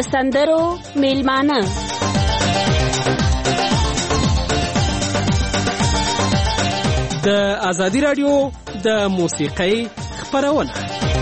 سندرو میلمانه د ازادي رادیو د موسیقۍ خپرونه.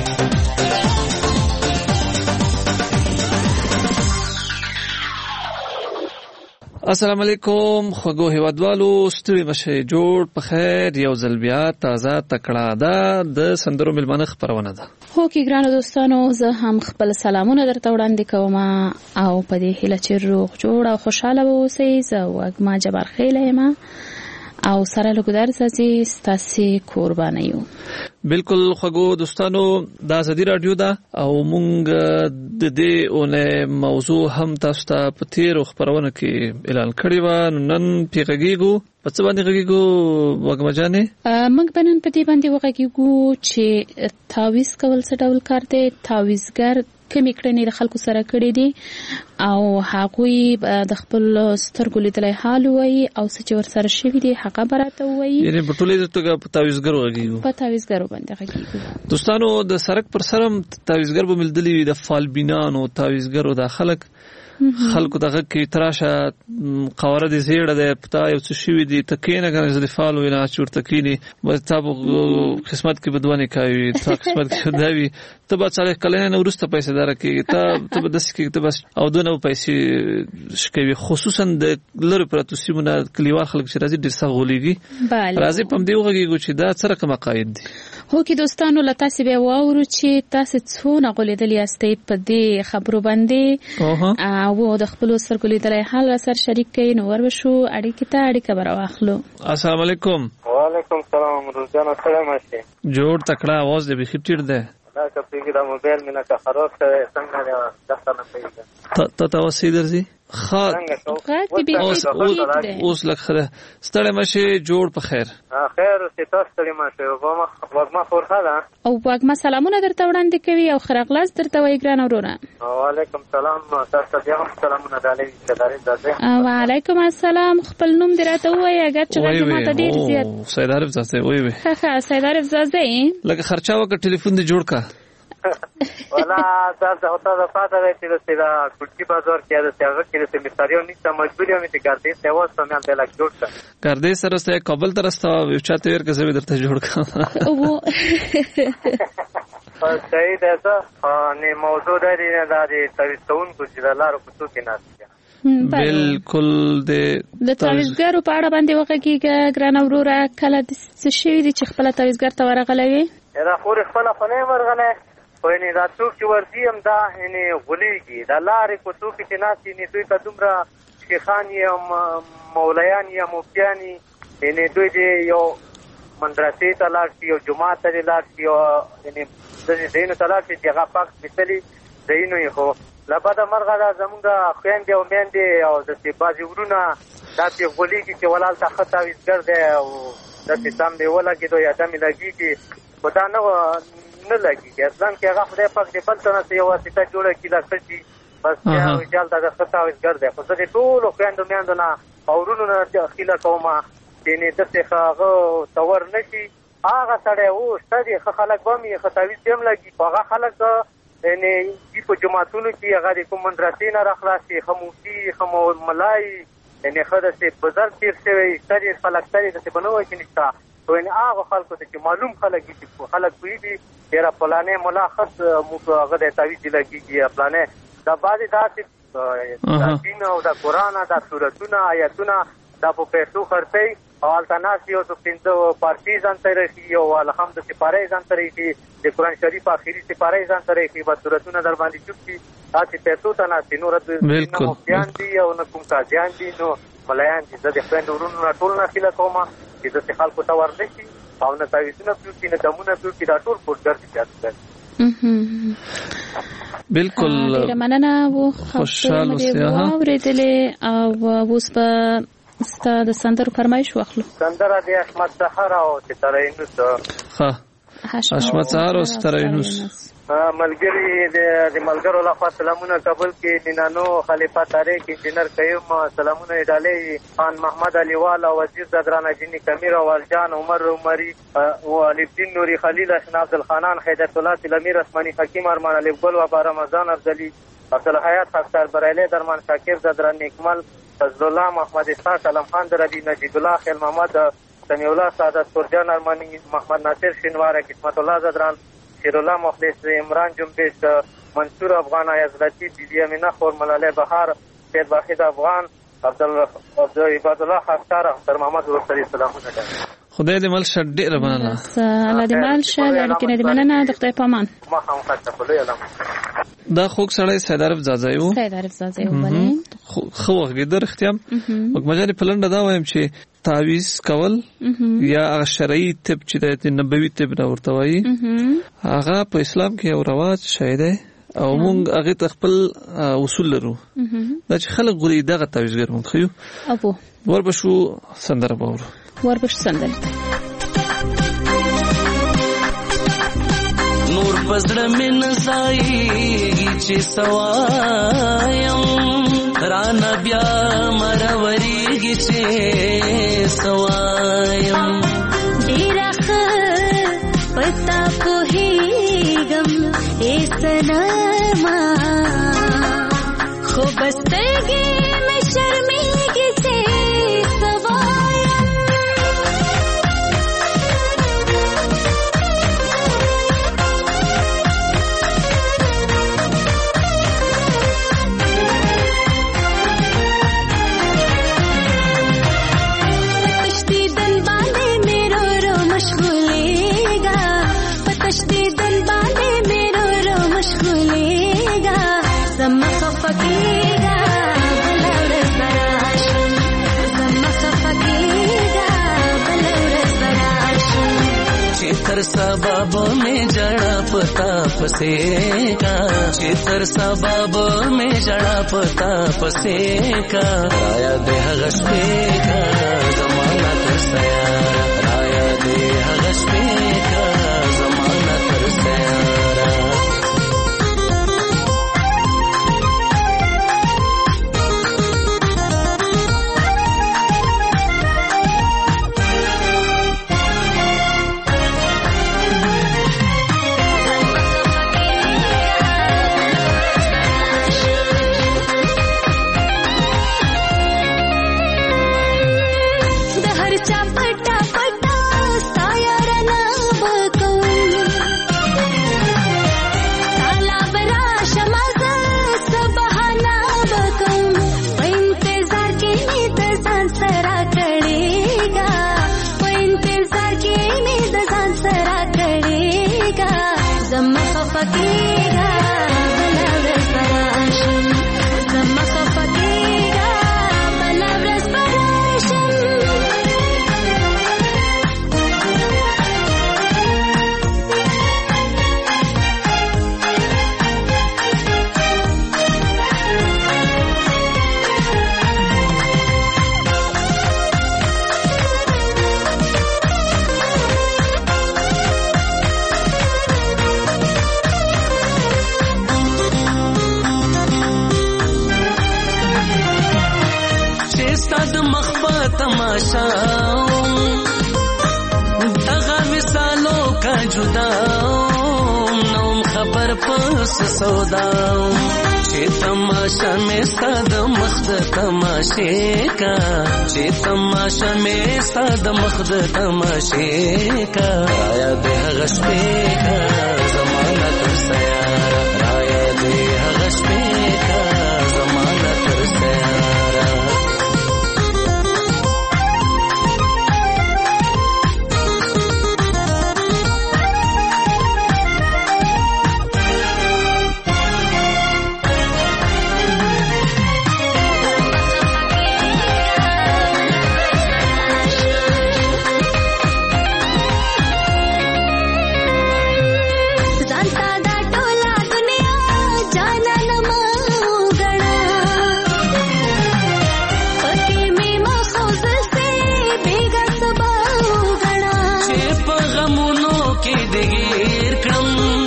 السلام علیکم خوږو هیوادوالو، ستړي مشه، جوړ په خیر. یو ځل بیا تازه تکړه ده د سندرو میلمانه خپرونه ده. هو کې ګرانو دوستانو، زه هم خپل سلامونه درته وړاندې کوم او په دې هیله چې روغ جوړ او خوشاله اوسئ. زه وږمه جبار خیله یم او سره له ګودر ځي ستاسو قربانه یو. بالکل خوږو دوستانو، د ازادي رادیو ده او مونږ د دې اونې موضوع هم تاسو ته په تیرو خپرونه کې اعلان کړی و. نن پیغږیږو په څه باندې غږیږو وږمه جانې؟ موږ به نن په دې باندې وغږیږو چې تعویض کول څه ډول کار دی، تعویضګر کومې کړنې د خلکو سره کړې دي او هغوی د خپل سترګو لیدلی حال وایي او څه چې ورسره شوي دي هغه به راته ووایي. یعنې په ټولې توګه په تعویضګرو غږیږو. په تعویضګرو باندې غږیږو. دوستانو، د سړک پر سر هم تعویضګر به ملدلي وي، د فالبینانو تعویضګرو. دا خلکو دغه کې تراشه قواره دي زیړه ده پتا یو څه شوي دي تکینه کنه زدي فالو نه چور تکینی مطلب قسمت کې بدونه کوي تا قسمت کې داوي ته به څلې کلنه نو ورسته پیسې دار کې ته به داس کې ته بس او دونه پیسې شکوي، خصوصا د لری پراتوسیمونه کلیوال خلک چې راځي ډیر څه غولېږي. راځي پم دی وګورئ چې دا څه رقم عقاید دي. هو کې دوستانو له تاسو به واورو چې تاسو څونه غولېدل یاستئ په دې خبرو باندې او د خپل سترګو لیدلای حال سره شریک کړئ. نو ورشو اړیکې ته اړیکه براواخلو. السلام علیکم. وعلیکم السلام. روزانه سلام ماشي جوړ تکړه आवाज دې به خټیر ده. دا کپیګه د موبایل مینه کا خراب شوی څنګه دا ځکه نه پیږي ته تاسو درځي اوس لکه ستړی مشه جوړ په خیر. خیر ستاسو ستړی مشه وګما فورخه ده او وګما سلامونه درته وړاندې کوي او خرغلاس درته وایي ګران اورونه. وعلیکم السلام. تاسو ته هم سلامونه دالې سیدارې زاده. وعلیکم السلام. خپل نوم درته وایي اگر چې ماته ډیر زیات سیدارې زاده وایي. ها سیدارې زاده لکه خرچا وکړه ټلیفون دې جوړ کا ولا تاسو هوتا د فاده چې د سیدا کوټی بازار کې د څنګه کې د مستریو نشته مجبوری مې ته ګرځي ته واس په مال ته لا جوړ کړ ګرځي سره سه کابل ترسته یو چاته ور کې زوی درته جوړ کړ او صحیح ده نه موضوع دی نه د تویستون کو چې لارو کو کې نه بالکل د تعویضګرو په اړه باندې وغږیږه ګران اوروره. کله څه شوي دي چې خپل تعویضګر ته ورغلوي؟ را خور خپل فنه ورغله خو نه دا څوک چې ورځي هم دا نه غليږي دا لارې کو څوک چې ناسي نه دوی کدمره شیخان یا مولایان یا مفتیانی نه دوی دې یو مدرسې ته لاړ شي یو جماعت ته لاړ شي او نه دینه ته لاړ شي هغه پاک مثلی دینه یې خو لبدا مرغه دا زمونږه خويندې او میندې او د بازي ورونه دا چې غليږي چې ولال ته خطا وزګر دی او د سم دی ولګي دوی ادمي لګيږي خدا نه لګيږي ځان کې هغه خدای پاک دې بل څه یو واسطه جوړه کړي دا څه بس یو جال دا خطا وزګر دی خو زه ټول خويندو میندو نه اورونو نه اخیله کومه دینه ته هغه تور نشي هغه سړی او ستدي خلک به می خطاوي سم لګي هغه خلک یعنی دی په جماعتونو کې هغه د کوم مدرسې نه راخلاصي خموسي خمو ملای یعنی خدای سي بازار تیر شوی ستړي خلک ستړي د بنوي کې نشته او ان هغه خلکو ته چې معلوم خلک دي خلک وي دي ډیره پلانې ملاخص مو هغه د تعویض لګيږي پلانې دا بعضي داسې دین او د قران د سورتونه آیاتونه دا په پیسو خرڅي او التناسی او د پنځو پارتیزان ترې او الحمد سپاره ځان ترې د قران شریف اخیری سپاره ځان ترې په سورتونه در باندې چوکي تاسو پیسو ته نه سينو رد نو بیان دي او نه کوم کاجان دي نو ملایان دي د خپل ورونو ټول نه خله کومه چې د خلکو ته ورنشي او نه تعویضونه پیوکي نه دمونه پیوکي دا ټول پورګر دي تاسو بالکل مننه و خوشاله اوریدلې او اوس په ستا د سندرو فرمایش واخلو. سندره د احمد سحر او سترینوس. ها احمد سحر او سترینوس ملګری د ملګرو لخوا سلامونه قبول کې دینانو خلیفہ طارق انجینر قیوم سلامونه ډالې خان محمد علیوال او وزیر زدران جنی کمیر او ولجان عمر عمری او علي الدین نوري خلیل حسن عبد الخانان حیدر الله سلمیر اسماني حکیم ارمان علي ګل و رمضان افضلی عبدالحیات اختر بریلی درمان شاکر زدران نیکمل فضل الله محمد اسحاق علم خان دربی نجیب الله خیل محمد سمیع الله سعادت پرجان ارمانی محمد ناصر شینوار قسمت الله زدران شیرالله مخلص عمران جنبش منصور افغان عزلتی بیبی امینه خور ملاله بهار سید واحد افغان عباد الله اختر اختر محمد ورسری سلامونه خدای دې مل شه ډېره مننه. الله دې مل شه لیکنه دې مننه د خدای په امان. ما هم خاطر خدای علم. دا خوږ سړی سید عارف زازی و. سید عارف زازی و بله. خو وګیدر اختیام. مګمجاني پلنډه دا وایم چې تعویز کول یا شرعي طب چې د نبوي طب نه ورته وایي هغه په اسلام کې یو رواج شوی دی او مونږ هغه ته خپل اصول لرو. دا چې خلک غوړي دغه تعویزګر مونږ خو ابو وربشو سندره باور وربش سندره نور پزړه من زای چې سوایم رانا بیا مروريږي چې سوایم ډیرخ پتا کوهیګم ایسنما خو بستګي مې شرمېږي چې चितर सबब में जड़ा पता पसेगा चितर सबब में जड़ा पता पसेगा राया देह गश्पेगा जमाना तरसया राया देह गश्पेगा जमाना तरसया सौदाओं चे तमाशा में साद मख्द तमाशे का चे तमाशा में साद मख्द तमाशे का राया देह गश्पे का जमाना तरसया राया देह गश्पे का जमाना तरसया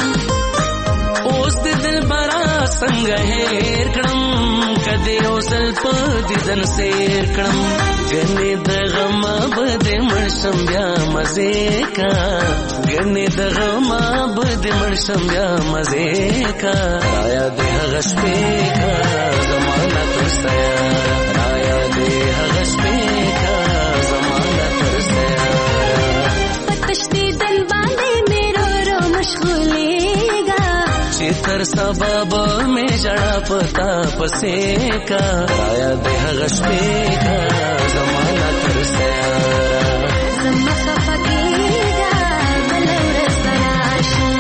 संग हेर क्रम कदे ओसल په دیدن سیر کړم ګنې د غم بد مرشم بیا مزه کا ګنې د غم بد مرشم بیا مزه کا رایا دې هغه شپې کا زمانہ تر سیا رایا دې هغه شپې کا زمانہ تر سیا پتشتي دل باندې میرو رو مشغولېګا چې تر سبب مې جړه پتا پسې کا رایا دې هغه شپې کا زمانہ تر سیا زما خفقېګا بل ورځ راشي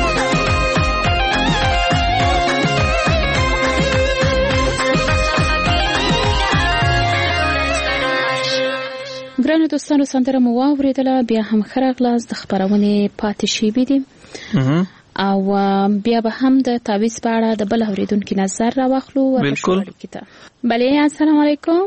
ګرانو دوستانو سندره مو واورېدله بیا هم ښه راغلاست د خپرونې پاتې شوي دي او بیا به هم د تعویض په اړه د بل اورېدونکي نظر راواخلو بالکل بلې السلام علیکم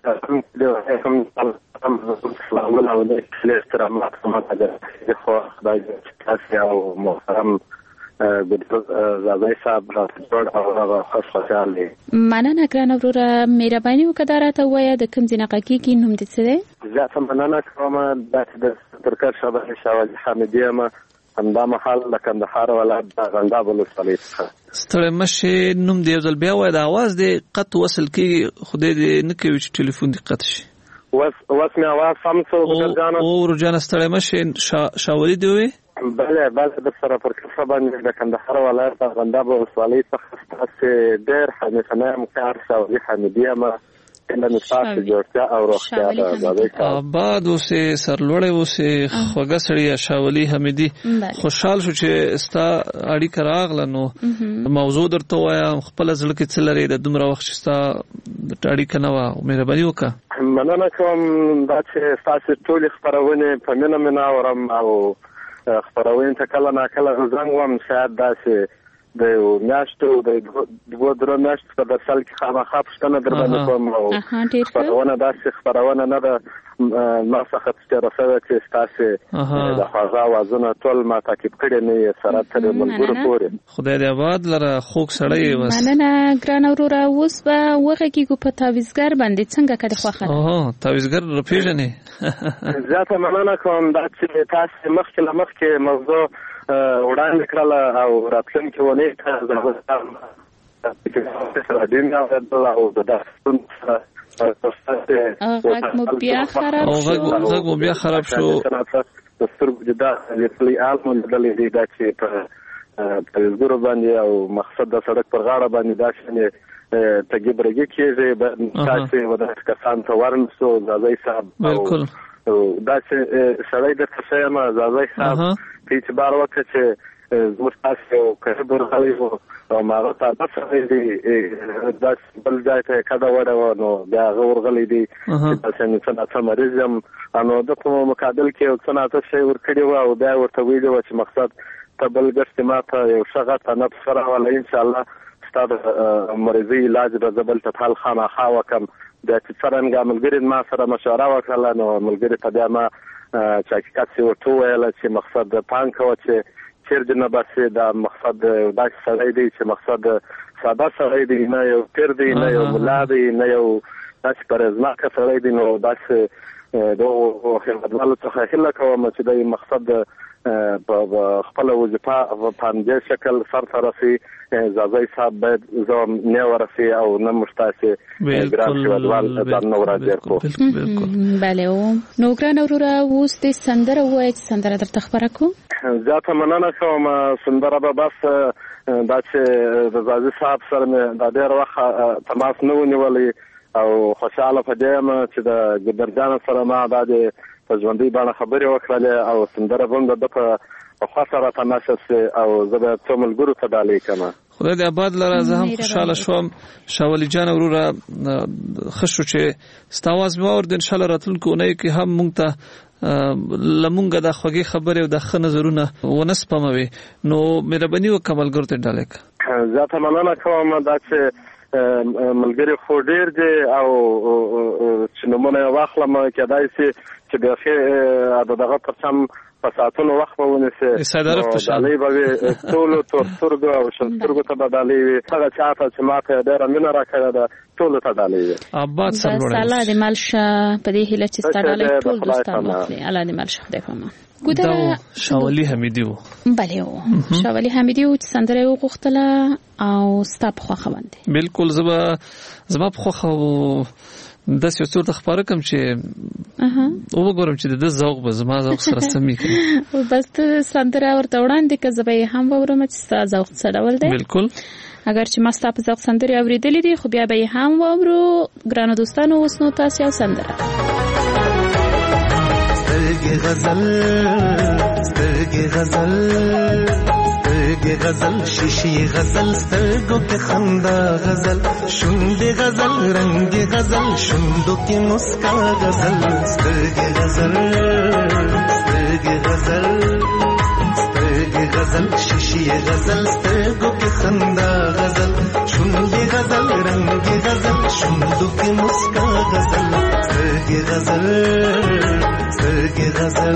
مننه ګرانه وروره مهرباني وکړه دا راته ووایه د کوم ځای نه غږېږي نوم دې څه دی زیاته مننه کوم داسې د ترکر شاولي حامدي یم همدا مهال د کندهار ولایت د غنداب ولسوالۍ څخه ستړی مشې نوم دې یو ځل بیا وایه د اواز دې قط وصل کېږي خدای دې نه کوي چې ټلیفون دې قط شي اوس مې اواز سم څو ګرجانه او ورجانه ستړی مشې شاولي دې ووایي بله د سره پر کفه باندې د کندهار ولایت د غنداب ولسوالۍ څخه ستاسې ډېر حمیدانه یم کار شاولي حمیدي یم آباد اوسې سرلوړی اوسې خوږه سړی شاولي حمیدي خوشحال شو چې ستا اړیکه راغله نو موضوع درته وایم خپل زړه کې څه لري د دومره وخت چې ستا اړیکه نه وه مهرباني وکړه مننه کوم دا چې ستاسې ټولې خپرونې په مینه اورم او خپرونې ته کله ناکله زنګ وم شاید داسې د میاشتو د 2-3 میاشتو په درسل کې خامخا پوښتنه در باندې کوم او خپرونه داسې خپرونه نه ده ما څخه تېره شوې چې ستاسې د خوږه اوازونه ټول ما تعقیب کړي نه یې سره تر ملګرو پورې خدای دې آباد لره خوږ سړی بس مننه ګرانه وروره اوس به وغږېږو په تعویضګر باندې څنګه که دې خوښه ده تعویضګر راپېژنې زیاته مننه کوم دا چې تاسې مخکې له مخکې موضوع وړاندې کړله او راتلونکې اونۍ ته زه او د داستون غږ مو بیا خراب شو د سترګو جدا لیدلی آل مو لیدلی دی دا چې په تعویضګرو باندې او مقصد د سړک پر غاړه باندې دا شانې تګي برګي کېږي تاسې وداسې کسان ته ورنسو زازی صاحب بالکل دا چې سړی درته ښیم زازی صاحب په اعتبار وکړه چې زموږ تاسې یو قریب ورغلی و او هغه ته عادت سړی دی داسې بل ځای ته یې کډه وړې وه نو بیا هغه ورغلی دی چې داسې څه ناڅه مریض یم نو ده په مقابل کې یو څه ناڅه شی ورکړي وه او بیا ورته ویلي وه چې مقصد ته بل ګرځې ما ته یو ښه غټه نفس راوله انشاءالله ستا د مریضۍ علاج به زه بل ته حال خامخا وکړم بیا چې څرنګه ملګري ما سره مشوره وکړله نو ملګري ته بیا ما چې حقیقت یې ورته وویله چې مقصد پام کوه چې چیرې نه بسې دا مقصد داسې سړی دی چې مقصد ساده سړی دی نه یو پیر دی نه یو ملا دی نه یو داسې پرهیزناکه سړی دی نو داسې دغو خدمتوالو څخه هیله کوم چې دی مقصد په خپله وظیفه په همدې شکل سرته رسي زازی صاحب باید زه نه ورسي او نه موږ تاسې ګران هېوادوال ځان نه ورادیر کړو بله نو ګرانه وروره اوس دې سندره ووایه چې سندره درته خپره کړو زیاته مننه کوم سندره به بس دا چې د زازی صاحب سره مې دا ډېر وخت تماس نه و نیولی او خوشحاله په دې یم چې د ګدرجان سره ما دا د په ژوندۍ بڼه خبرې وکړلې او سندره به هم د ده په خوا سره تماشه سي او زه به څو ملګرو ته ډالۍ کړم خدای دې آباد لره زه هم خوشحاله شوم شاولي جان وروره ښه شو چې ستا اواز مې واورېد انشاءالله راتلونکې اونۍ کې هم موږ ته لمونږه د خوږې خبرې او د ښه نظرونه ونه سپموي نو مهرباني وکړه ملګرو ته ډالۍ کړه زیاته مننه کوم دا چې ملګري خو ډېر دي او چې نومونه یې واخلم کېدای شي چې بیخي د دغه پر سم په ساعتونو وخت به ونیسي ډالۍ به وي ټولو تور سترګو او شل سترګو ته به ډالۍ وي هغه چا ته چې ما ته یې ډېره مینه راکړې ده ټول ته ډالۍ آباد سره بس الله دې مالشه په دې هیله چې ستړاله ټول دوستان واخلي الله دې مالشه خدای په امان ګوده شاولی حمیدی وو بله وو شاولی حمیدی وو چې سندره وغوښتله او ستا په خوښه باندې بالکل زما په خوښه وو داسې یو څه ورته خپاره کړم چې وګورم چې د ده ذوق به زما ذوق سره سمې کړي بس ته سندره ورته وړاندې که زه به یې هم واورم چې ستا ذوق څه ډول دی بالکل اگر چې ما ستا په ذوق سندرې اورېدلې دي خو بیا به یې هم واورو ګرانو دوستانو اوس نو تاسې یو سندره سترګې غزل شیشې غزل سترګو کې خندا غزل شونډې غزل رنگ غزل شونډو کې مسکا غزل سترګې غزل شیشې غزل سترګو کې خندا غزل شونډې غزل رنگ غزل شونډو کې مسکا غزل سترګې غزل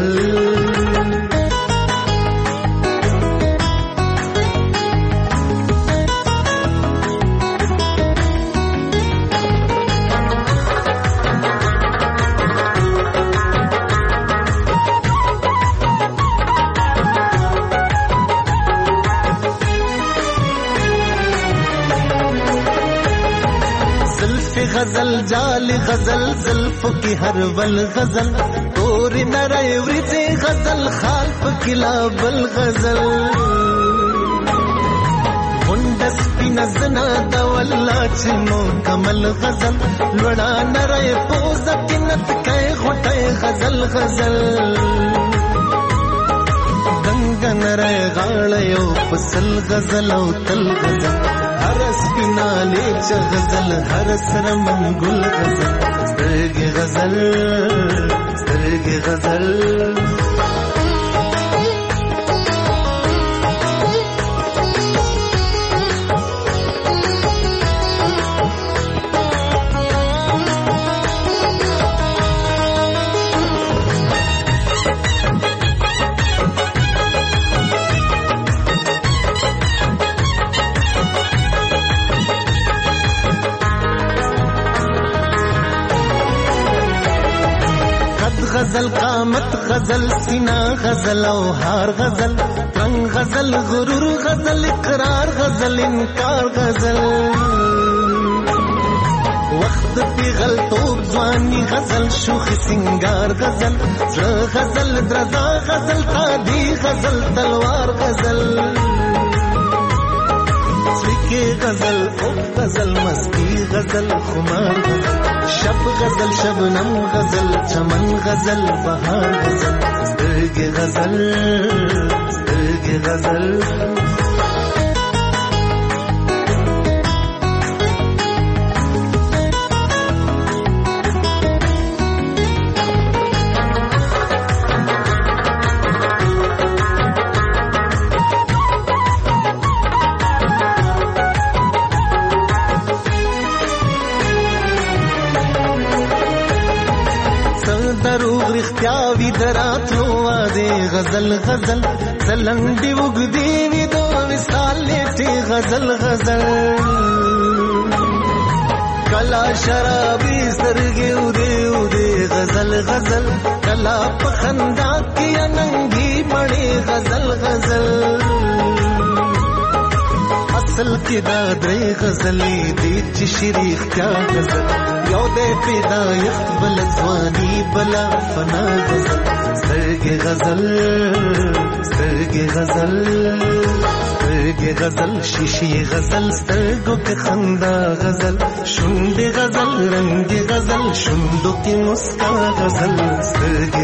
غزل جال غزل زلفو کی ہر ول غزل تور نرے ورځې غزل خال پکلا بل غزل غندس پینزنا د والله چې مو کمل غزل لوړا نرے پوز کینت کای غټه غزل دنګ نرے غاړه یو پسل غزل او تل غزل هر سپیناله چ غزل هر سر منګل غزل سترګې غزل غزل قامت غزل سینا غزل او هار غزل رنگ غزل غرور غزل اقرار غزل انکار غزل وقت پیغل توب ځواني غزل شوخ سنگار غزل غزل درزا غزل تادي غزل تلوار غزل سویکے غزل او غزل مستی غزل خمار غزل شب غزل شبنم غزل چمن غزل بهار غزل سترګې غزل رختیاوی دراتلو واده غزل زلنډي وګدي وی دو وصال لټي غزل کلا شرابي سترګې ودي غزل کلا په خندا کې ننګي مړي غزل اصل کې دا درې غزلې دي چې شریخ کیا غزل یو دې پیدایښت بل ځواني بلا فنا غزل سترګې غزل شیشې غزل سترګو کې خندا غزل شونډې غزل رنگ غزل شونډو کې مسکا غزل سترګې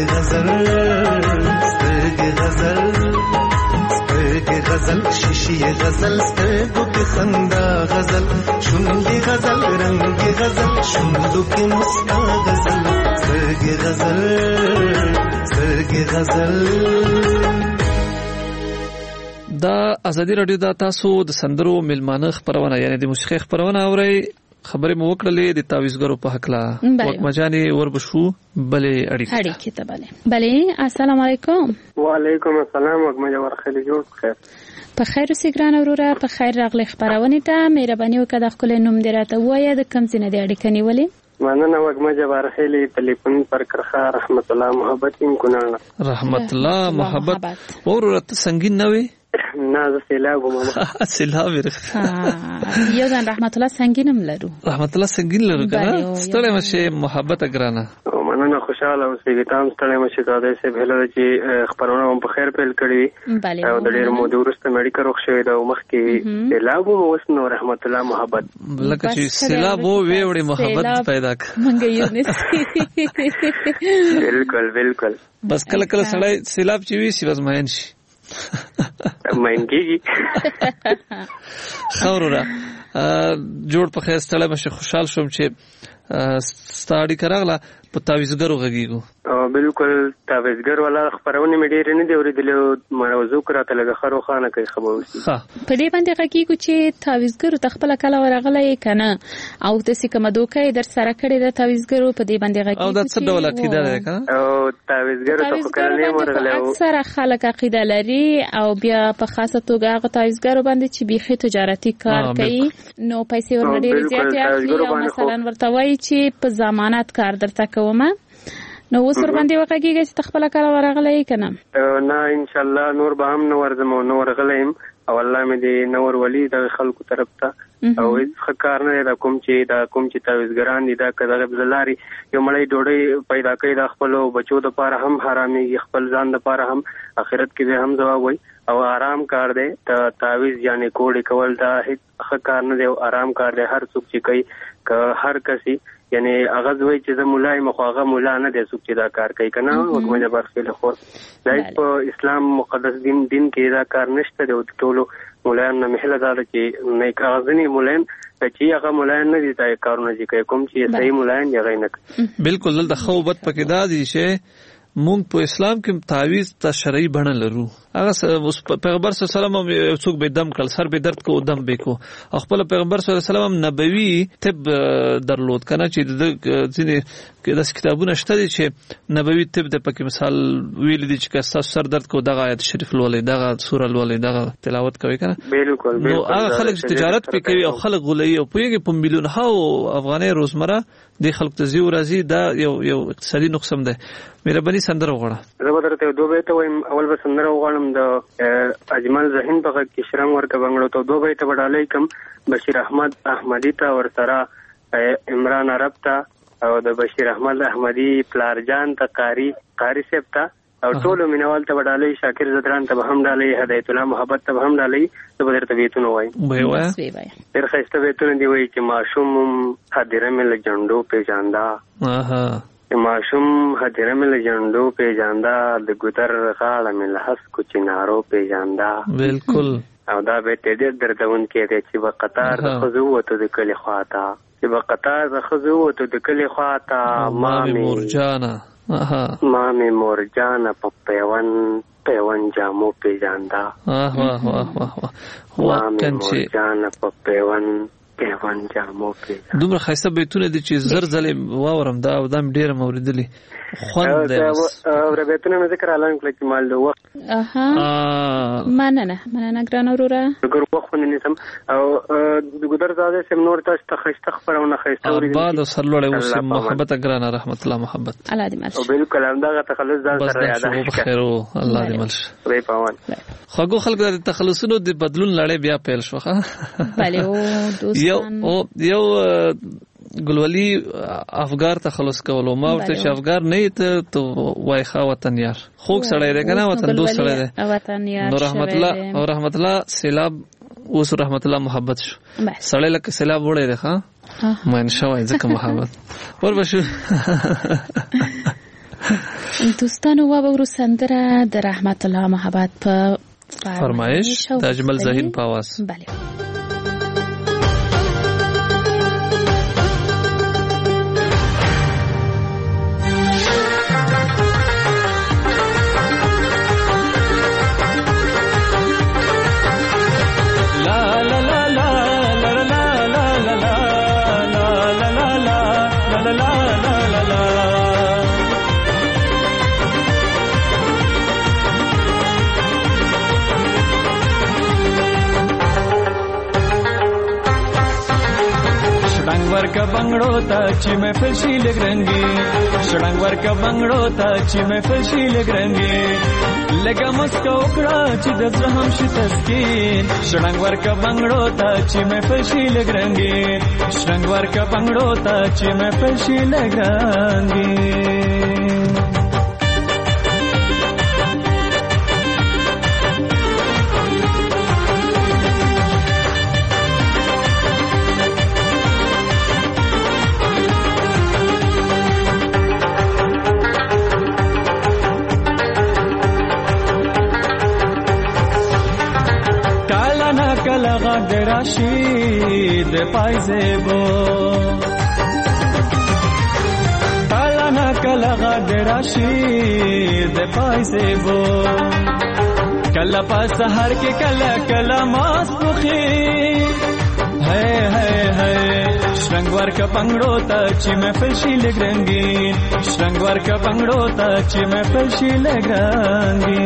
غزل شیشې غزل سترګو کې خندا غزل شونډې غزل رنگ غزل شونډو کې مسکا غزل سترګې غزل دا ازادي رادیو دا تاسو د سندرو ملمانه خبرونه یعنی د موسیقي خبرونه اورئ خبرې مو وکړلې د تعویذګرو په حق لا وکمجاني وربشو بلې اړیکې ته بلې السلام علیکم. وعلیکم السلام وکمجه ورخلي جوړ خیر په خیر اوسې ګرانه وروره. په خیر راغلی خپرونې ته. مهرباني وکړه د خپل نوم دې راته ووایه، د کوم ځای نه دې اړیکه نیولې؟ مننه وکمجه ورخلي ټلیفون پر کرخه رحمت الله محبت کونړ. رحمت الله محبت وروره ته سنگین نه وي؟ نه زه سیلاب ومه. سیلاب یو ځان رحمت الله سنگینم لرو. رحمت الله سنگین لرو کنه ستړی مشه محبت ګرانه. مننه خوشاله اوسې تام ستړی مشه دا دې سه بهله چې خبرونه هم په خیر پیل کړی او د ډېر مودې وروسته مېډیکل روغ شوی دا مخکې سیلاب ومه نو رحمت الله محبت لکه چې سیلاب وې وړي محبت پیدا ک منګ یو نس. بالکل بس کله کله سړی سیلاب چې وي سی بس ماین شي ماین کیږي. خورره جوړ په خیر ستړی مشه خوشحال شوم چې ستاړي کراغله په تعویذګرو غږیږو. بالکل تعویذګر ولا خبرونه مې ډېر نه دی اورېدلې موضوع کراته لګه خرو خانه کوي خبر وسی. په دې باندې غږیږو چې تعویذګرو تخپل کله ورغلې کنه او تاسو کوم دوکې در سره کړی د تعویذګرو په دې باندې غږیږو. او د څه ډول عقیده ده کنه؟ او تعویذګرو ته کله نه ورغلې. اکثر خلک عقیده لري او بیا په خاصه توګه هغه تعویذګرو باندې چې بيخي تجارتي کار کوي نو پیسې ورډېر زیاتې اخلي او مثلا ورته وایي چې په ضمانت کار درته کومه نو اوس ور باندې وکړي چې تخپل کار ورغلې کنه. نه ان شاء الله نور به هم نور زمو نور غلیم او الله مې دې نور ولي د خلکو طرف ته او هیڅ کار نه دا کوم چې تعویذګران دي دا کله بلاري یو مړی ډوډۍ پیدا کوي د خپل بچو د پاره هم حرامي خپل ځان د پاره هم آخرت کې به هم ځواب وي او آرام کار دی ته تعویذ یعنی کوډي کول دا هیڅ کار نه دی او آرام کار دی. هر څوک چې کوي که هر کسي یعنی هغه دوی چې د مولای مخاغه مولا نه دی څوک چې دا کار کوي کنه وګمنه برخه خو دا په اسلام مقدس دین کې دا کار نشته دی او ټولو مولایان نه محله دا چې نه کاغذنی مولایان چې هغه مولایان نه دي دا کارونه چې کوم چې صحیح مولایان یې غي نه. بالکل دلته خوبت پکې دا دي چې مونږ په اسلام کې تعویذ ته شرعي بڼه لرو. هغه پیغمبر صلی الله علیه وسلم یو څوک به دم کړ سر به درد کو دم به کو خپل پیغمبر صلی الله علیه وسلم نبوي طب درلود کنه چې د ځینې د کتابونو شته دي چې نبوي طب د پکې مثال ویل دي چې تاسو سر درد کو دغه آیت شریف لولې دغه سوره لولې دغه تلاوت کوي کنه. بالکل نو هغه خلک چې تجارت پکې کوي او خلک غولي او پوهیږي په میلیون هاو افغاني روزمره د خلک ته زیو راځي دا یو اقتصادي نقصان ده. مهرباني سندره وغواړه. زه به درته دوه بیت وایم. اول به سندره وغواړم د اجمل ذهن په غږ کې شرم ورکه بنگړو ته دوه بیت وډالای کوم بشیر احمد احمدی ته ور سره عمران عرب ته او د بشیر احمد احمدی پلار جان ته قاری صاحب ته او ټول مینوال ته وډالای شاکر زدران ته هم ډالای هدایت الله محبت ته هم ډالای زه به درته بیتونه وایم. ډېر ښایسته بیتونه دی وایي چې ماشوم حاضره مې له جنډو پیژاندا معشوم حجره مې لجندو پیژاندا د ګودر غاړه مې له حسکو چنارو پیژاندا. بالکل او دا به ډېر دردون کې دی چې په قطار د خزو وته د کلی خواته چې په قطار د خزو وته د کلی خواته مامي مورجانا په پیون جامو پیژاندا. مامي مورجانا په پیون جامو کې دومره خاصه بیتونه دي چې زر ځلې واورم دا او دام ډیر موریدلی خوند دی. او بیتونه مې ذکر اعلان کړل چې مال د وخت مننه ګران وروره ګور وخت نه نسم او د ګدر زاده سم نور تاسو ته خسته خبرونه خسته ورې بعد سرلوړې اوس محبت ګران رحمت الله محبت الله دې مل او بالکل همدغه تخلص ځان سره یاد خیر الله دې مل وي پاون خو خلک د تخلصونو د بدلون لړۍ بیا پیل شوخه بله او دوستان یو ګلولي افغار تخلص کولو ما ورته چې افغار نه ته وای خا وطن یار خوږ سړی دی کنه وطن دوست سړی دی وطن یار نو رحمت الله سیلاب اوس رحمت الله محبت شو سړی لکه سیلاب وړي دی ها مین شوای ځکه محبت ور بشو. دوستانو وابو سندره د رحمت الله محبت په فرمایش د اجمل ذهن په आवाज. بله la la la la la la la la la ورکا بنگړو ته چې محفل شي لګرنګي شړنګ ورکا بنگړو ته چې محفل شي لګرنګي لګه مسکو کړه چې د زړه هم شي تسکین شړنګ ورکا بنگړو ته چې محفل شي لګرنګي شړنګ ورکا بنگړو ته چې محفل شي لګرنګي کلا غږ راشي د پایزیبو کلا نه کلا غږ راشي د پایزیبو کلا په سحر کې کلا کلا ماسپخي هي هي هي شرنګ ورکا بنگړو ته چې محفل شي لګرنګي شرنګ ورکا بنگړو ته چې محفل شي لګرنګي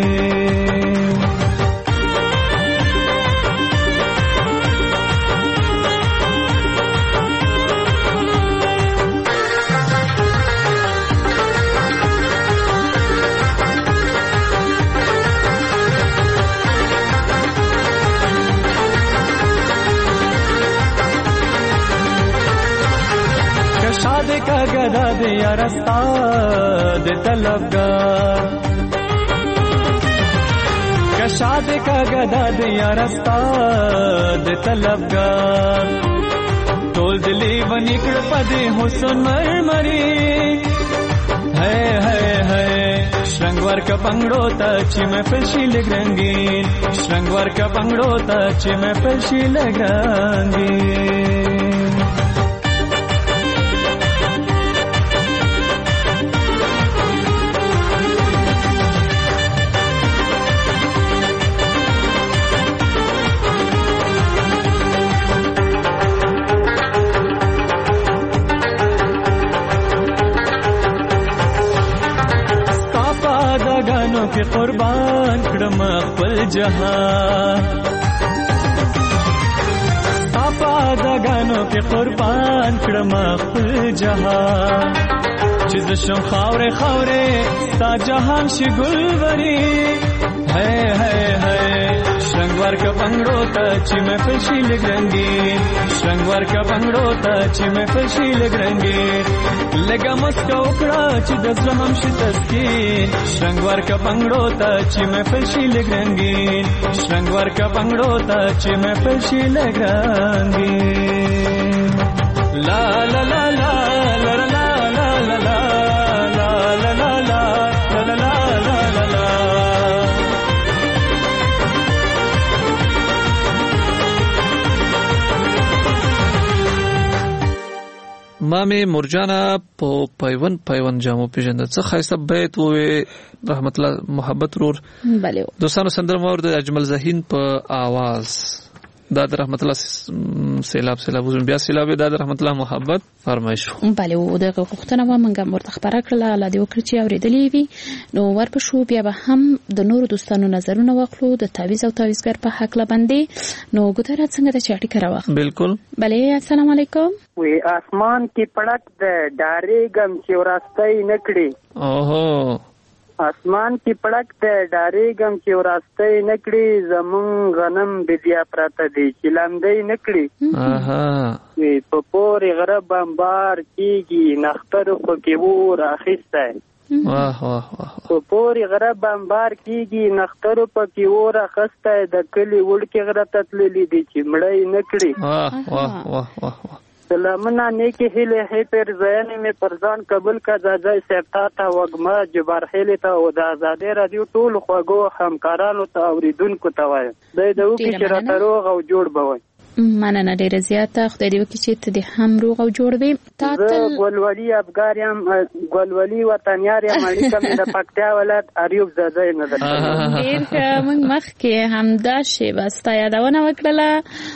का गदा दे रस्ता दे तलबगार कशाद का गदा दे रस्ता दे तलबगार तोल दिली वनिकड़ पदे हुसन मरमरी है श्रृंग वर्क बंगड़ो ता ची महफिल शी लग्रंगी श्रृंग वर्क बंगड़ो ता ची महफिल शी लग्रंगी के कुर्बान कड़म खपल जहां पापा दगानों के कुर्बान कड़म खपल जहां जिस शम खावरे खावरे सा जहां शिगुलवरी है श्रृंगवर का बंगड़ो ता ची महफिल शी लग्रंगी श्रृंगवर का बंगड़ो ता ची महफिल शी लग्रंगी लगा मस्का उकड़ा ची दज़ हम शी तस्कीन श्रृंगवर का बंगड़ो ता ची महफिल शी लग्रंगी श्रृंगवर का बंगड़ो ता ची महफिल शी लग्रंगी ला ला ला ला ला ला ला ला ला ला ला ला ला ला ला ला مامې مرجانا په پیون جامو پیژند څه خاصه بیت وې رحمت الله محبت رور بله دوستانو سندرمور د اجمل زهین په आवाज دا رحمت الله سیلاب بیا سیلاب دا رحمت الله محبت فرمایش بله او دغه وختونه و منګه مرته خبره کړله الله دې وکړي چې اورېدلې وي نو ورپښو بیا به هم د نورو دوستانو نظرونه واخلو د تعویض او تعویضګر په حق لبندې نو ګوتره څنګه د چاټي کراوه بالکل بله السلام علیکم وی آسمان کې پړک د ډارې غم چې ورستۍ نکړي اوهو آسمان کې پړک د ډارې غم چې ورستۍ نکړي زمون غنم بیا پراته دي چې لاندې نکړي اها وی په پورې غره بمبار کیږي نختر په کې ور اخیسته واه واه واه په پورې غره بمبار کیږي نختر په کې ور اخیسته د کلی وړکې غره تتللې دي چې مړې نکړي واه واه واه واه سلامونه نیکی هیله هی پر زیانی می پرزان قبول کا زاځي سپتا تا وګما جبار هیله ته او د آزادې رادیو ټول خوګو همکارانو ته اوریدونکو ته وای د دو کې چې را تروغ او جوړ بوي مننه ډیره زیاته خدای دې وکړي چې ته دې هم روغ او جوړ وي تاسو ګلولي افغانیم ګلولي وطنيار یم اړیکه مې د پکتیا ولایت اریوب زاځي نظر ډیر موږ مخ کې همدا شی واسطه یادونه وکړه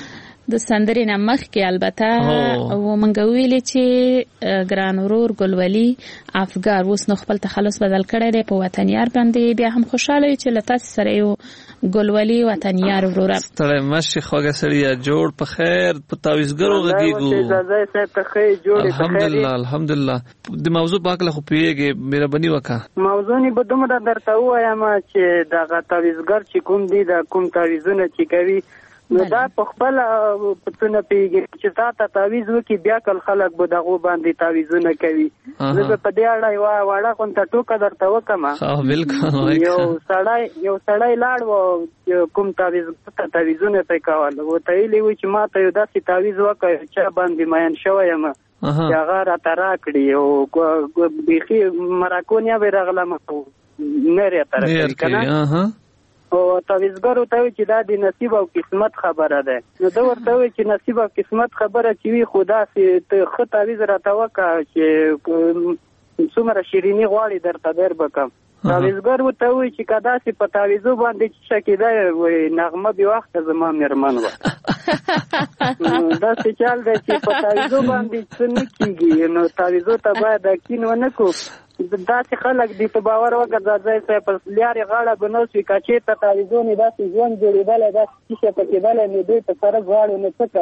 د سندرې نه مخکې البته ومنګه ویلې چې ګران ورور ګلولي افګار اوس نو خپل تخلص بدل کړی دی په وطنیار باندې بیا هم خوشاله یو چې له تاسو سره یو ګلولي وطنیار وروره ستړی مشي خوږه سړیه جوړ په خیر په تعویضګرو غږیږو الحمدلله د موضوع په اړه خو پیږي مهرباني وکړه موضوع نه به دومره درته وایم چې دغه تعویضګر چې کوم دی د کوم تعویضونه چې کوي نو دا په خپل پتونه پیږي چې تا تعویض وکي بیا کل خلک به دغه باندې تعویضونه کوي زه په دې اړه یو واړه کوم ټوکه درته وکم بالکل یو سړی لاړ و کوم تعویضونه په کول و ته ویلي چې ما ته یو داسې تعویض وکړ چې باندې ماین شوی یم چې هغه راته راکړي او بیخي مراکونیا به راغلم نه راته راکړي کنه او تعویضګرو ته چې دا د نصیب او قسمت خبره ده نو دا ورته وي چې نصیب او قسمت خبره چې وي خدا سي ته خو تعویض راته وکړه چې څومره شیرینی غواړي درته در بکم تعویضګر ورته وي چې کدا سي په تعویضو باندې چې شکیده وي نغمه به وخت زما مېرمن و دا څه چل دی چې په تعویضو باندې څه نه کیږي نو تعویضو ته باید یقین ونه کو دا چې خلک دې ته باور وکړه ځای څه په لارې غاړه بنوسي کچې ته تعویضونه داسې ژوند جوړېدلی داسې څه پکېدلی نو دوی په سره غواړو نو څه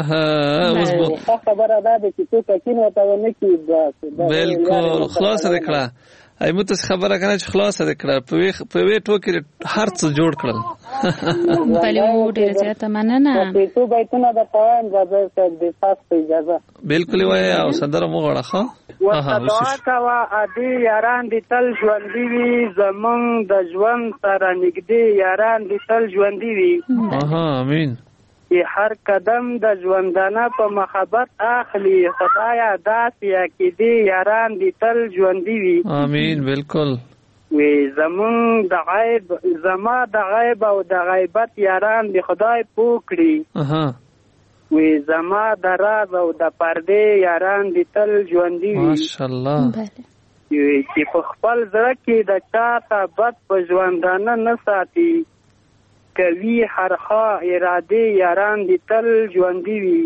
کوي ښه خبره دا ده چې څوک یقین ورته ونه کړي بالکل خلاصه دې کړه ایمو ته خبره کنه چې خلاصه دې کړه په وی ټوکې هر څه جوړ کړل بلې ډېر زیاته مننه تو بیتونه د پوهایم د دې تاسو اجازه بالکل وای او سندره مو غواړه ښه دعا کوه ادي یاران دي تل ژوندي وي زمونږ د ژوند سره نږدې یاران دي تل ژوندي وي امین چې هر قدم د ژوندانه په محبت اخلي خدایا داسې عقیدې یاران دي تل ژوندي وي امین بالکل وی زمون د غیب زما د غیب او د غیبت یاران دي خدای پوکړي وی زما د راز او د پردې یاران دي تل ژوندي وي ماشاءالله چې په خپل زړه کې د چاته بد په ژوندانه نه ساتي کوي هرخوا اراده یاران دي تل ژوندي وي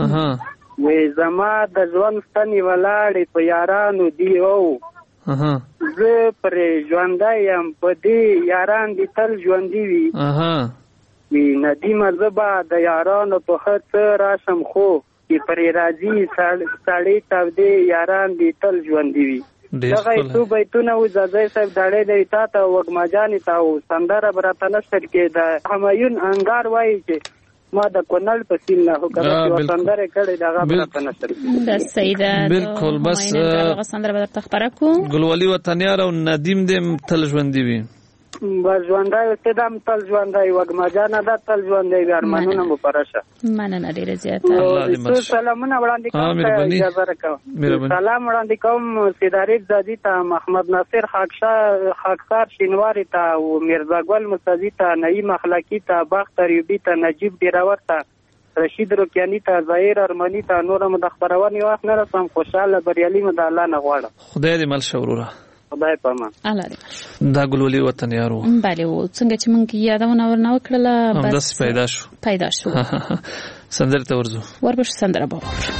وی زما د ژوند ستنې ولاړې په یارانو دی او زه پرې ژوندی یم په دې یاران دي تل ژوندي وي وی ندیمه زبا د یارانو په ښه راشم خو چې پرې راځي سړی تودې یاران دي تل ژوندي وي دغه څو بیتونه و ځای صاحب داړې دی تا ته وګماجانې ته او سندره به راته نشر کې د همایون انګار وایي چې ما د کونړ په سیل نه هو کړه سندره کړې دغه به راته نشر کې د سیده بالکل بس هغه سندره به درته خبره کوم ګلولي وطنیار او ندیم دې تل ژوندي وي ژوندی ستدم تل ژوندی وګماجانه دا تل ژوندی ارمانونه مو پرشه مننه ډیره زیاته سلامونه وړاندې کوم اجازه راکوم سلام وړاندې کوم سیداریب زادی ته محمد ناصر خاکسار شینواری ته او میرزا ګل مستزی ته نعیم اخلاقی ته بخت ایوبی ته نجیب ډیراور ته رشید روکیانی ته ظاهر ارمانی ته نور مدخبرونی واخ نه رسم خوشاله بریالي مد الله نه غواړم خدای دې مل شوروره خدای پامان الله دې دا ګلولي وطن یارو بله و څنګه چې مونږ یادونه ورنه وکړله بس پیدا شو سندره ته ورځو وربش سندره باور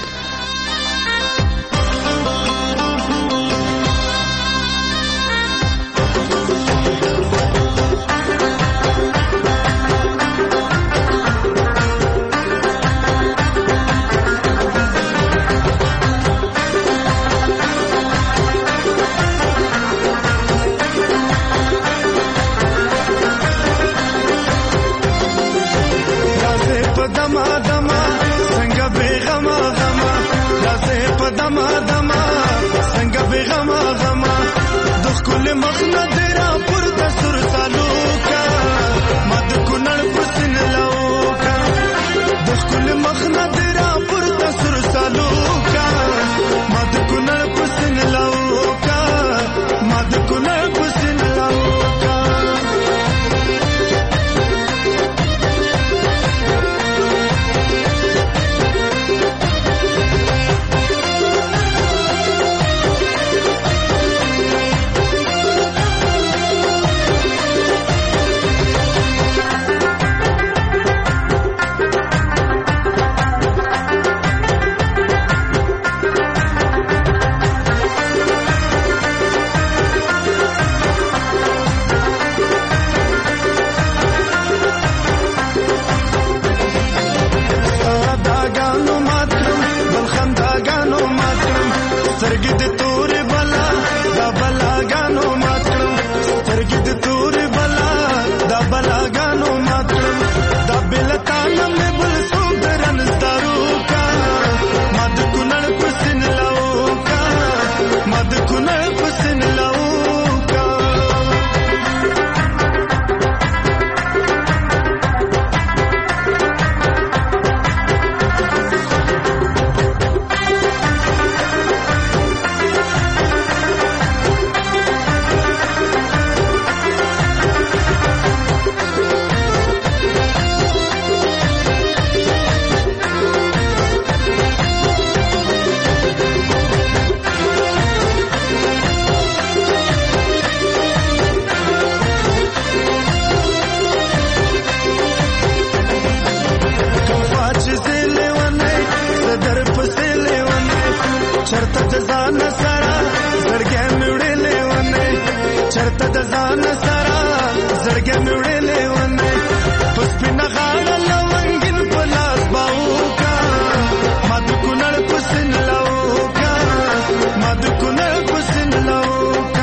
مړلې ونه پس پنا غاړه لونګین پلاس باوکا ما د کونړ پسن لاوکا ما د کونړ پسن لاوکا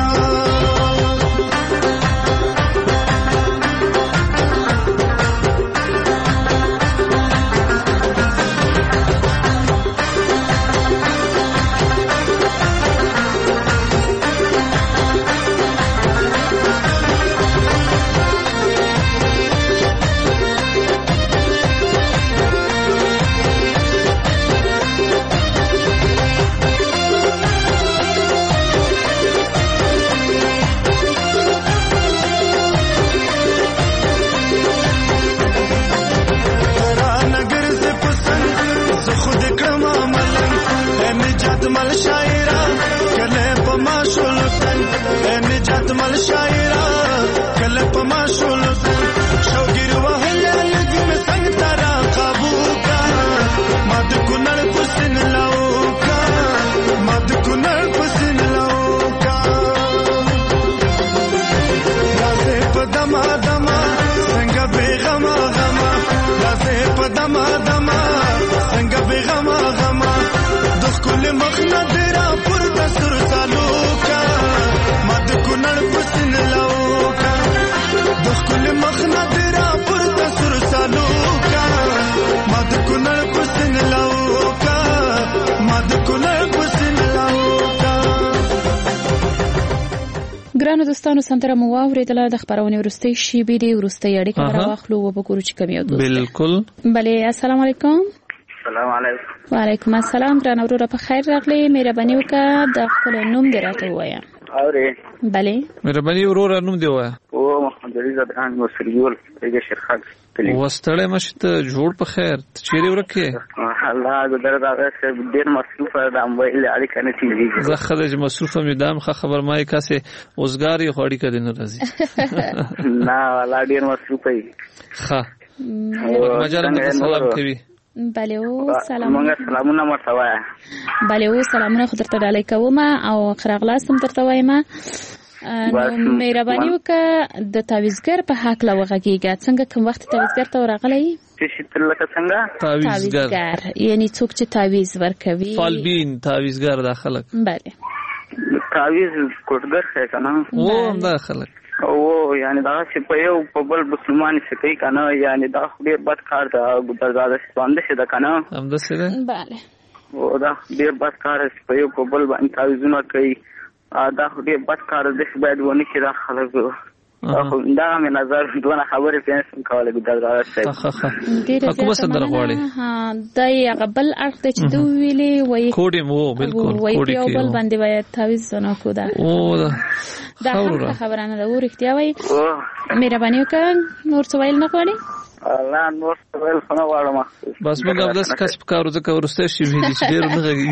مل شاعرا کله پما شولتن نجات مل شاعرا کله پما شولتن شوګیر وهله لګم څنګه ترا قابو کا مد کونړ پسن لاوکا مد کونړ پسن لاوکا لازه پدما دما څنګه بیغما غما لازه پدما دما څنګه بیغما غما کل مخنا درا پر دسر سالوکا مد کونړ پسن لاوکا دخ کل مخنا درا پر دسر سالوکا مد کونړ پسن لاوکا مد کونړ پسن لاوکا. ګرانو دوستانو سندره مو واورېدله د خبرونې وروستۍ شېبې دي وروستۍ اړیکه راواخلو وبګورو چې کوم یو دوست بالکل بله السلام علیکم. السلام علیکم. وعلیکم السلام. ګرانه وروره په خیر راغلی. مهرباني وکړه د خپل نوم دې راته ووایه. اورې بله مهرباني وروره نوم دې ووایه. او محمد علي زدران مسریول ایګه شرخاک وستړی مشه ته جوړ په خیر ته چیرې ورکې الله د دردا سره ډېر مصروفه د موبایل اړیکه نه تیږي زه خدای چې مصروفه مې دام خبر مای کاسه اوسګاری خوړی کړي نه راځي نه ولا ډېر مصروفه ای ښه مجاله سلام کوي. بله او سلام. مونږه سلامونه مرتوه. بله او سلامونه خو درته ډالۍ کوم او خراغلاستم درته وایم. نو مهرباني وکړه د تعویزګر په حق لا وغږیږه. څنګه کوم وخت تعویزګر ته ورغلی؟ چې لکه څنګه تعویزګر یعنی څوک چې تعویز ورکوي فالبین تعویزګر دا خلک. بله تعویز کوټګر څه کنه او دا خلک او یعنی دا چې په یو په بل مسلمان څه کوي کنه یعنی دا ډیر بد کار ده ګذرزاده څنګه څه ده کنه هم د څه ده bale او دا ډیر بد کار په یو په بل باندې تعویزونه کوي دا ډیر بد کار ده چې باید ونه کړي دا خلک دا مې نظر دونه خبرې پېښ کوله ګذرزاده څه کومه سندره غواړي ها دا یې قبل اړه چې دوی ویلي وای کوډي مو بالکل کوډي یو بل باندې وای تعویز نه کو دا دا خبرانه دا ورختیا وای مهرباني وکړه نور څه ویل نه غواړي الله نور څه ویل نه غواړم بس موږ داس کسب کارو ځکه ورسته شي ویلي چې ډیر نه غږی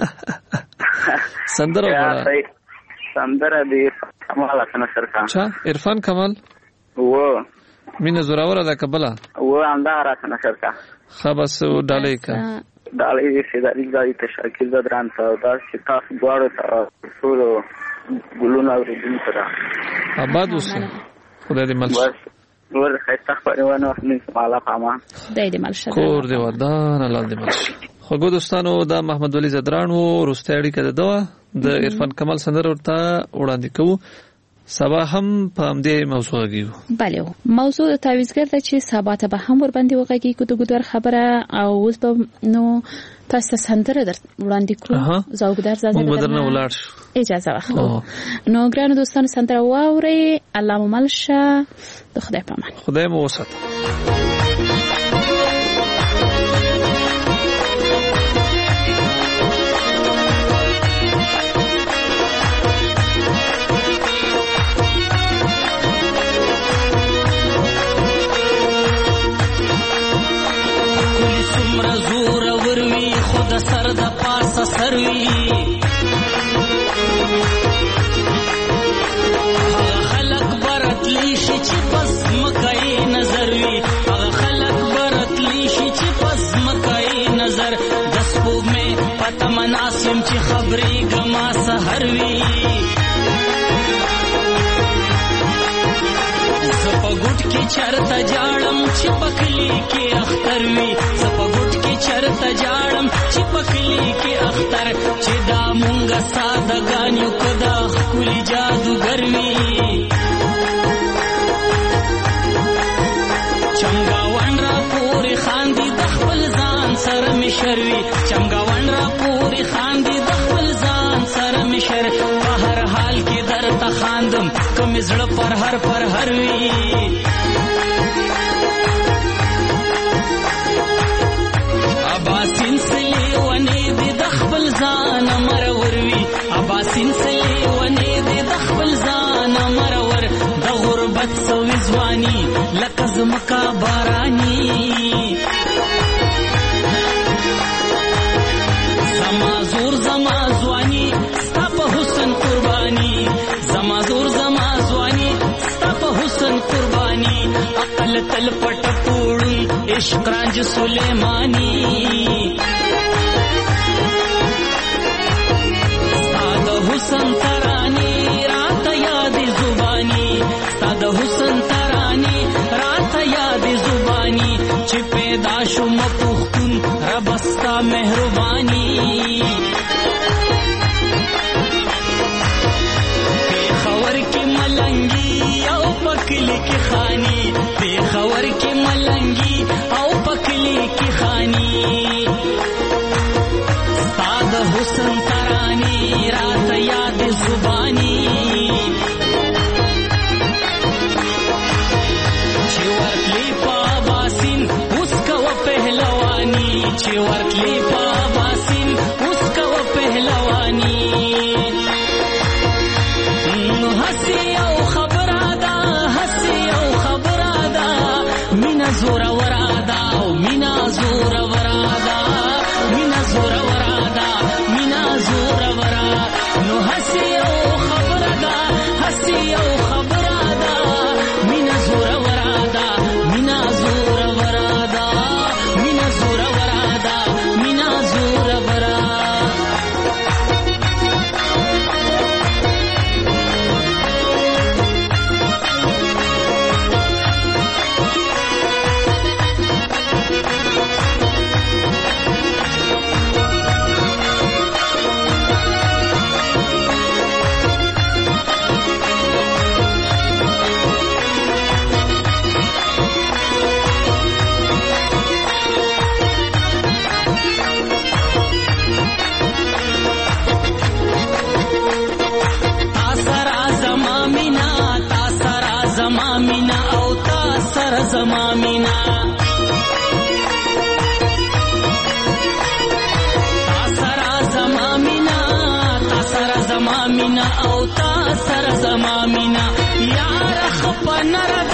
سندره غواړي سندره دی کمال حسن سرکا چا عرفان کمال و مینه زوراوره دا کبلا و انده حسن سرکا خبس ډالۍ کا ډالۍ دې سیداری ځای ته شاکر زدران ته دا چې تاسو غواړئ ټول ګلونه ورېدل تر آباد اوسه خدای دې مل ور خیرته پرونه نه مالا پامان خدای دې مل شه کور دې ودان الله دې مل شه. خو دوستانو دا محمد ولی زدران وو روستاړي کده دا د عرفان کمال سندره ورته وړاندې کوو سبا هم په همدې موضوع غږیږو. بله موضوع د تعویزګر ته چې سبا ته به هم ور باندې وغږیږو د ګودر خبره او اوس به نو تاسو سندره در وړاندې کړو زوګدار زاده موږ بدرنه ولاړ اجازه واخلو. نو ګرانو دوستانو سندره واوري الله مو ملشه د خدای په امان خدای مو وساته. سر د پاسه سروي خلق برتلی شي چې پس مکای نظر وي خلق برتلی شي چې پس مکای نظر د سپوږمۍ پته مناسم چې خبرې ګما سحر وي زه په ګټ کې چرته جاړم چې پکلی کې اختر وي زه په ګوټ کې چرته جاړم چې پکلی کې اختر چې دا مونږه سادهګان یو که دا ښکلي جادوګر وي چمګاون را پورې خاندي د خپل ځان سره مشر وي چمګاون را پورې خاندي د خپل ځان سره مشر په هر حال کې درته خاندم که مې زړه پر هر وي اباسین سلې ونې دې د خپل ځان مرور وي اباسین سلې ونې دې د خپل ځان مرور د غربت سوي ځواني لکه زمکا باراني زما زور زما ځواني ستا په حسن قرباني زما زور زما ځواني ستا په حسن قرباني عقل تل پټ پوړی عشق رانج سلیمانی ستا د حسن تراني راته یاد زبانی ستا د حسن تراني راته یاد زبانی چې پیدا شوم پختون رب ستا مهرباني پېښور کې ملنګي او پکلی کې خاني پېښور کې ملنګي او پکلی کې خاني ستا د حسن تراني راته یاد زبانی چې ورتلی په باسین اوس کوه پهلواني چې ورتلی په باسین اوس کوه پهلواني نو هسې یو خبره ده هسې یو خبره ده مینه زوروره ده او مینه زوروره ده مینه زوروره ده مینه زوروره نو هسې یو خبره ده هسې یو خبره ده مینه زوروره ده مینه زوروره ده مینه زوروره ده مینه زوروره زما مینا تاسرا زما مینا تاسرا زما مینا او تاسرا زما مینا یار خپنر